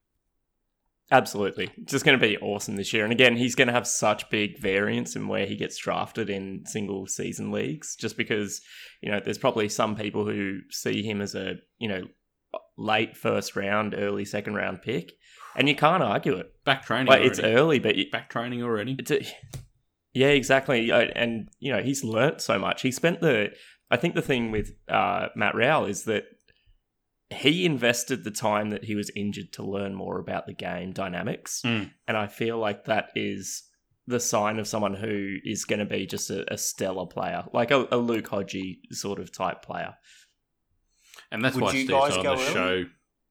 Absolutely. It's just going to be awesome this year. And again, he's going to have such big variance in where he gets drafted in single season leagues, just because, you know, there's probably some people who see him as a, you know, late first round, early second round pick, and you can't argue it. Back training like, already. It's early, but... You, Back training already. It's a, yeah, exactly. And, you know, he's learnt so much. He spent the... I think the thing with uh, Matt Rowell is that he invested the time that he was injured to learn more about the game dynamics. Mm. And I feel like that is the sign of someone who is going to be just a, a stellar player, like a, a Luke Hodgie sort of type player. And that's Would why you Steve guys on go the early? show.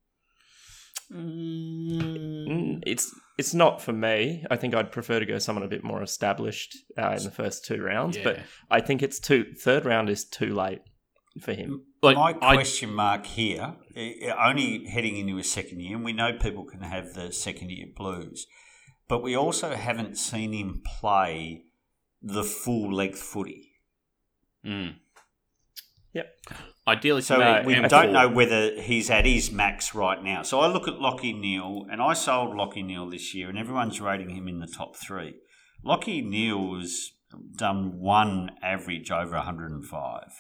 Mm, it's it's not for me. I think I'd prefer to go someone a bit more established uh, in the first two rounds. Yeah. But I think it's too third round is too late for him. Like, My I- question mark here, eh, only heading into his second year, and we know people can have the second year blues, but we also haven't seen him play the full length footy. Mm. Yep. Ideally, So to me, we M don't four. know whether he's at his max right now. So I look at Lockie Neal, and I sold Lockie Neal this year, and everyone's rating him in the top three. Lockie Neal has done one average over one hundred five.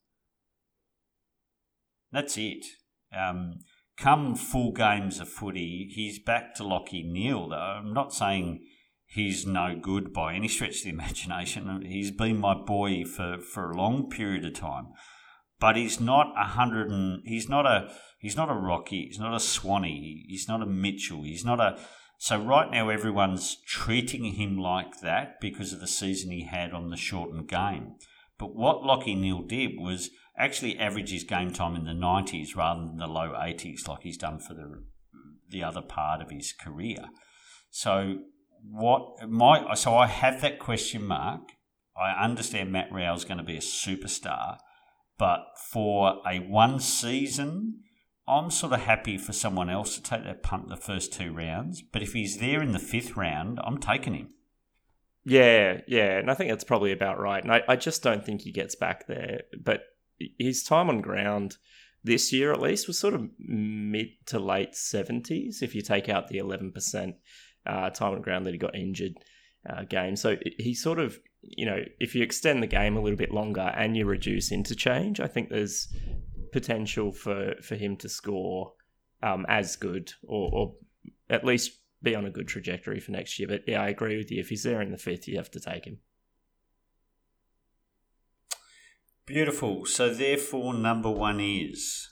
That's it. Um, come full games of footy, he's back to Lockie Neal, though. I'm not saying he's no good by any stretch of the imagination. He's been my boy for, for a long period of time. But he's not a hundred and he's not a he's not a Rocky, he's not a Swanee, he's not a Mitchell, he's not a so right now everyone's treating him like that because of the season he had on the shortened game. But what Lockie Neal did was actually average his game time in the nineties rather than the low eighties like he's done for the the other part of his career. So what my so I have that question mark. I understand Matt Rowell's going to be a superstar. But for a one season, I'm sort of happy for someone else to take that punt the first two rounds. But if he's there in the fifth round, I'm taking him. Yeah, yeah. And I think that's probably about right. And I, I just don't think he gets back there. But his time on ground this year, at least, was sort of mid to late seventies, if you take out the eleven percent uh, time on ground that he got injured uh, game. So he sort of... You know, if you extend the game a little bit longer and you reduce interchange, I think there's potential for, for him to score um, as good or, or at least be on a good trajectory for next year. But yeah, I agree with you. If he's there in the fifth, you have to take him. Beautiful. So therefore, number one is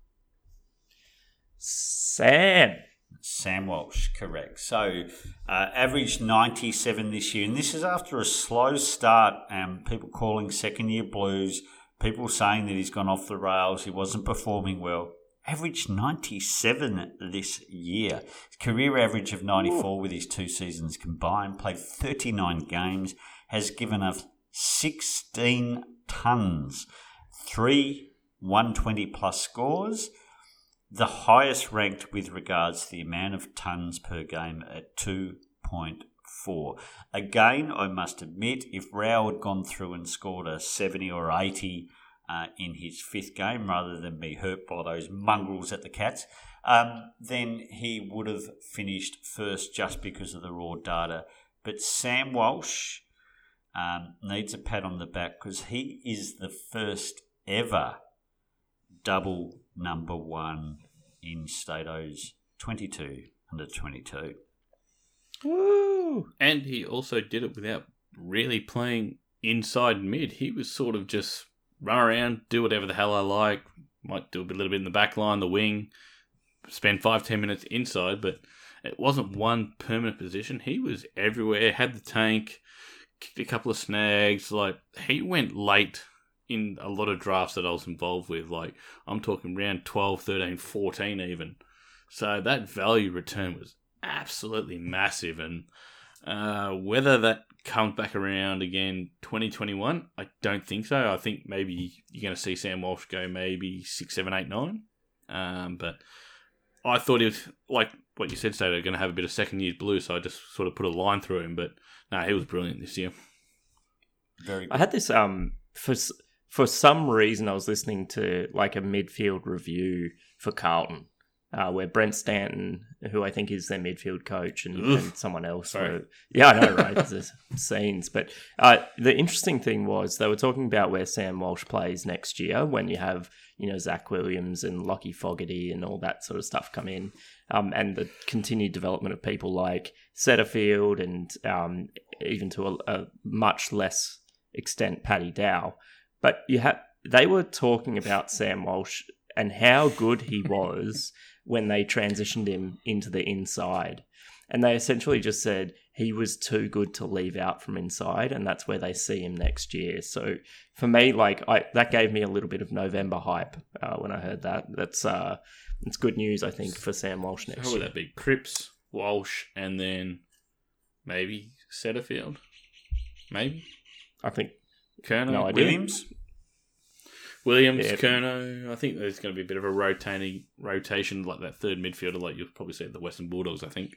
Sam. Sam Walsh, correct. So uh, averaged ninety-seven this year, and this is after a slow start. Um, people calling second year blues, people saying that he's gone off the rails, he wasn't performing well. averaged ninety-seven this year. Career average of ninety-four Ooh. With his two seasons combined. Played thirty-nine games. Has given us sixteen tons. Three one twenty plus scores. The highest ranked with regards to the amount of tons per game at two point four. Again, I must admit, if Rao had gone through and scored a seventy or eighty uh, in his fifth game rather than be hurt by those mongrels at the Cats, um, then he would have finished first just because of the raw data. But Sam Walsh um, needs a pat on the back because he is the first ever double number one in Stato's twenty-two under twenty-two. Woo! And he also did it without really playing inside mid. He was sort of just run around, do whatever the hell I like. Might do a little bit in the back line, the wing, spend five, ten minutes inside, but it wasn't one permanent position. He was everywhere, had the tank, kicked a couple of snags. Like, he went late in a lot of drafts that I was involved with. Like, I'm talking round twelve, thirteen, fourteen even. So that value return was absolutely massive. And uh, whether that comes back around again twenty twenty-one, I don't think so. I think maybe you're going to see Sam Walsh go maybe six, seven, eight, nine. Um, but I thought he was, like what you said, Stato, going to have a bit of second year's blue, so I just sort of put a line through him. But no, he was brilliant this year. Very good. I had this, um, for for some reason, I was listening to like a midfield review for Carlton, uh, where Brent Stanton, who I think is their midfield coach, and, and someone else. Were, yeah, I know, right? There's scenes. But uh, the interesting thing was they were talking about where Sam Walsh plays next year when you have, you know, Zach Williams and Lockie Fogarty and all that sort of stuff come in, um, and the continued development of people like Setterfield and um, even to a, a much less extent Paddy Dow. But you have they were talking about Sam Walsh and how good he was when they transitioned him into the inside. And they essentially just said he was too good to leave out from inside, and that's where they see him next year. So for me, like I, that gave me a little bit of November hype uh, when I heard that. That's uh, it's good news, I think, for Sam Walsh next How year. would that be? Cripps, Walsh, and then maybe Setterfield? Maybe? I think Kerno? No idea. Williams? Williams, Yeah. Kerno. I think there's going to be a bit of a rotating rotation, like that third midfielder, like you'll probably see at the Western Bulldogs, I think.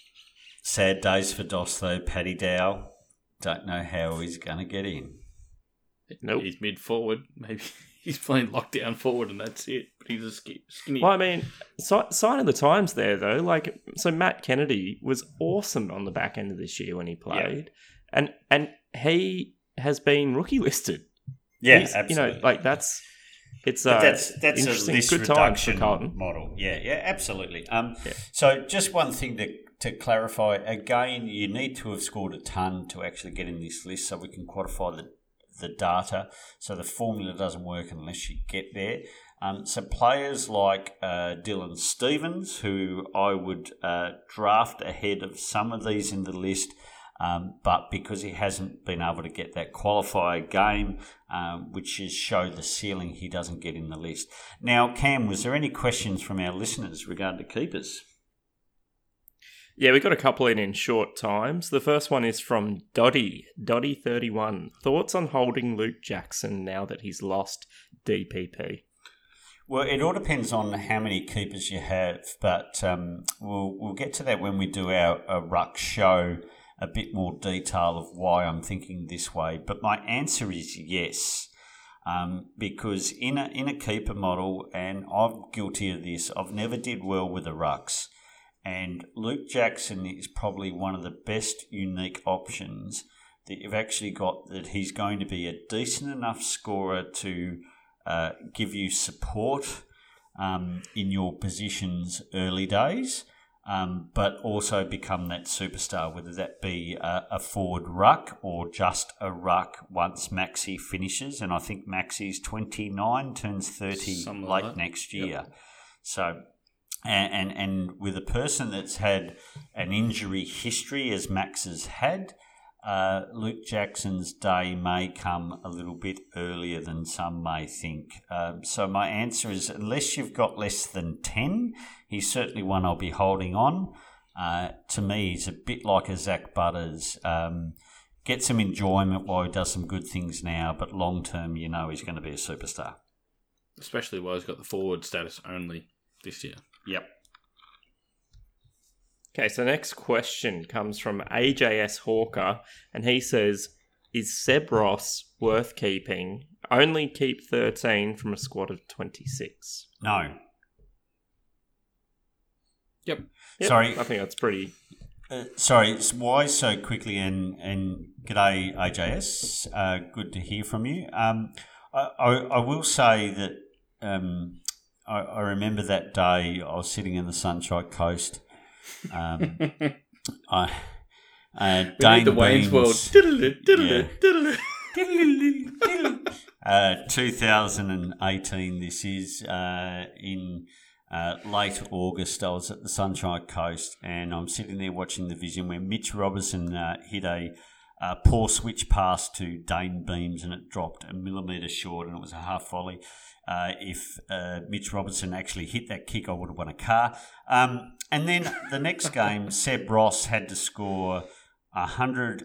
Sad days for Doss, though. Paddy Dow, don't know how he's going to get in. Nope. He's mid-forward. Maybe he's playing lockdown forward and that's it. But he's a sk- skinny. Well, I mean, si- sign of the times there, though. Like, so Matt Kennedy was awesome on the back end of this year when he played. Yeah. And and he has been rookie listed. Yeah, He's, absolutely. You know, like that's it's But uh, that's that's a interesting. list Good times for reduction Carlton. model. Yeah, yeah, absolutely. Um, Yeah. So just one thing to, to clarify, again, you need to have scored a ton to actually get in this list so we can quantify the, the data. So the formula doesn't work unless you get there. Um, so players like uh, Dylan Stevens, who I would uh, draft ahead of some of these in the list, Um, but because he hasn't been able to get that qualifier game, um, which is show the ceiling, he doesn't get in the list. Now, Cam, was there any questions from our listeners regarding the keepers? Yeah, we got a couple in in short times. The first one is from Doddy, Doddy thirty-one. Thoughts on holding Luke Jackson now that he's lost D P P? Well, it all depends on how many keepers you have, but um, we'll we'll get to that when we do our, our ruck show. A bit more detail of why I'm thinking this way, but my answer is yes, um, because in a in a keeper model, and I'm guilty of this, I've never did well with the rucks, and Luke Jackson is probably one of the best unique options that you've actually got. That he's going to be a decent enough scorer to uh, give you support um, in your positions early days. Um, but also become that superstar, whether that be a, a forward ruck or just a ruck once Maxi finishes. And I think Maxi's twenty-nine, turns thirty Something late like that. next year. Yep. So, and, and and with a person that's had an injury history as Max has had, uh, Luke Jackson's day may come a little bit earlier than some may think. Um, so my answer is, unless you've got less than ten, he's certainly one I'll be holding on. Uh, to me, he's a bit like a Zach Butters. Um, get some enjoyment while he does some good things now, but long term, you know he's going to be a superstar. Especially while he's got the forward status only this year. Yep. Okay, so next question comes from A J S Hawker, and he says, is Seb Ross worth keeping? Only keep thirteen from a squad of twenty-six. No. Yep. Yep, Sorry. I think that's pretty... Uh, sorry, why so quickly? And, and g'day, A J S. Uh, good to hear from you. Um, I, I, I will say that um, I, I remember that day I was sitting in the Sunshine Coast. Um, I uh, We Dane need the Wayne's World. Beams- Diddle-oo, diddle-oo, diddle-oo. uh, two thousand eighteen, this is uh, in uh, late August. I was at the Sunshine Coast and I'm sitting there watching the vision where Mitch Robertson uh, hit a uh, poor switch pass to Dane Beams and it dropped a millimetre short and it was a half volley. Uh, if uh, Mitch Robertson actually hit that kick, I would have won a car. Um, and then the next game, Seb Ross had to score one hundred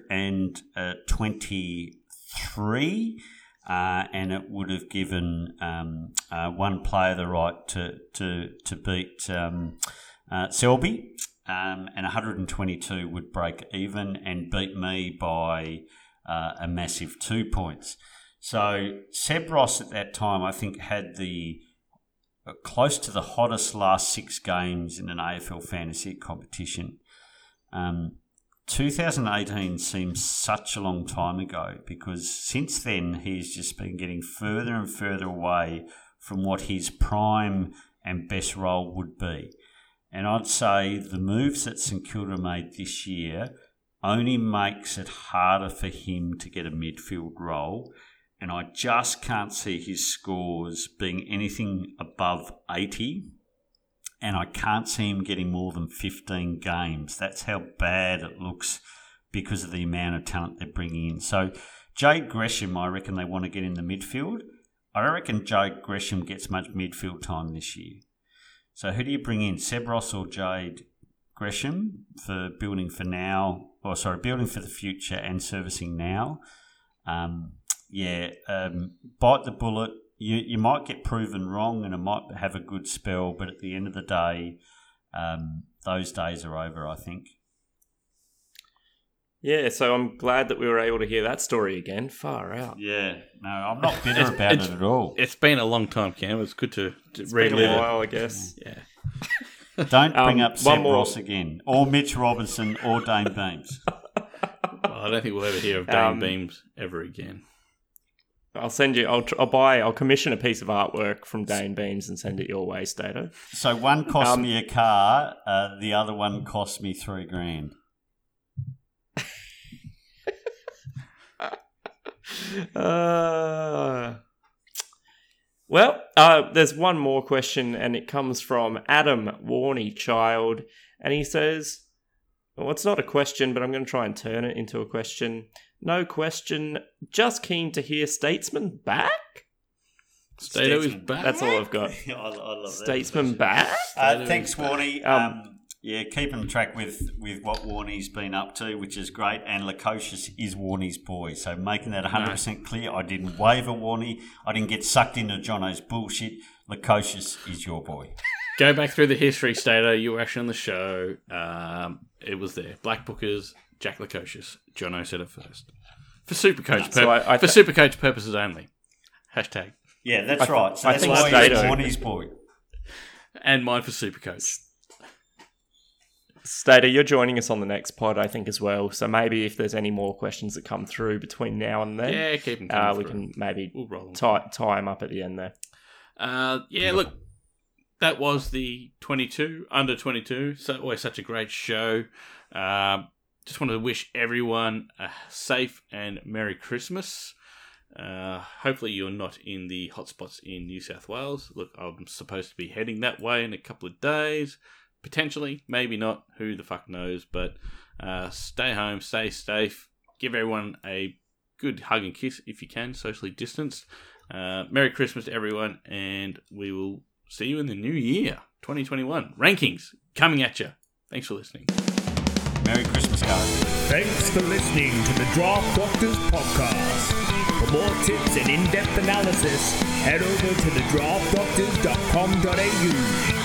twenty-three, uh, and it would have given um, uh, one player the right to to to beat um, uh, Selby, um, and one hundred twenty-two would break even and beat me by uh, a massive two points. So Seb Ross at that time, I think, had the uh, close to the hottest last six games in an A F L fantasy competition. Um, two thousand eighteen seems such a long time ago because since then he's just been getting further and further away from what his prime and best role would be. And I'd say the moves that St Kilda made this year only makes it harder for him to get a midfield role. And I just can't see his scores being anything above eighty. And I can't see him getting more than fifteen games. That's how bad it looks because of the amount of talent they're bringing in. So Jade Gresham, I reckon they want to get in the midfield. I don't reckon Jade Gresham gets much midfield time this year. So who do you bring in, Seb Ross or Jade Gresham for building for now, or sorry, building for the future and servicing now? Um, yeah, um, bite the bullet. You you might get proven wrong and it might have a good spell, but at the end of the day, um, those days are over, I think. Yeah, so I'm glad that we were able to hear that story again. Far out. Yeah, no, I'm not bitter about it at all. It's been a long time, Cam. It's good to, to It's relive been a it. while, I guess. Yeah. Don't bring Um, up one Seb more- Ross again, or Mitch Robinson, or Dane Beams. Well, I don't think we'll ever hear of Dane Um, Beams ever again. I'll send you. I'll, tr- I'll buy. I'll commission a piece of artwork from Dane Beams and send it your way, Stato. So one cost Um, me a car, uh, the other one cost me three grand. Uh, well, uh, there's one more question, and it comes from Adam Warney Child, and he says, well, it's not a question, but I'm going to try and turn it into a question. No question, just keen to hear Statesman back? Stato is Statesman. back. That's all I've got. I, I love that. Statesman back? Uh, thanks, Warney. Um, Um, yeah, keeping track with, with what Warney's been up to, which is great. And Lukosius is Warney's boy. So making that one hundred percent clear, I didn't waiver Warney. I didn't get sucked into Jono's bullshit. Lukosius is your boy. Go back through the history, Stato. You were actually on the show. Um, it was there. Black Bookers, Jack Lukosius. Jono said it first. For Supercoach, So pur- I- I for th- Supercoach purposes only. Hashtag. Yeah, that's I th- right. So I that's think why Stato- he's Warney's boy. And mine for Supercoach. Stato, you're joining us on the next pod, I think, as well. So maybe if there's any more questions that come through between now and then, Yeah, keep them uh, coming we through. can maybe We'll roll them. tie, tie them up at the end there. Uh, yeah, look, that was the twenty-two, under twenty-two. So always such a great show. Uh, just wanted to wish everyone a safe and Merry Christmas. Uh, hopefully you're not in the hotspots in New South Wales. Look, I'm supposed to be heading that way in a couple of days. Potentially, maybe not. Who the fuck knows? But uh, stay home, stay safe, give everyone a good hug and kiss if you can, socially distanced. Uh, Merry Christmas to everyone, and we will see you in the new year, twenty twenty-one. Rankings coming at you. Thanks for listening. Merry Christmas, guys. Thanks for listening to the Draft Doctors podcast. For more tips and in-depth analysis, head over to the draft doctors dot com dot a u.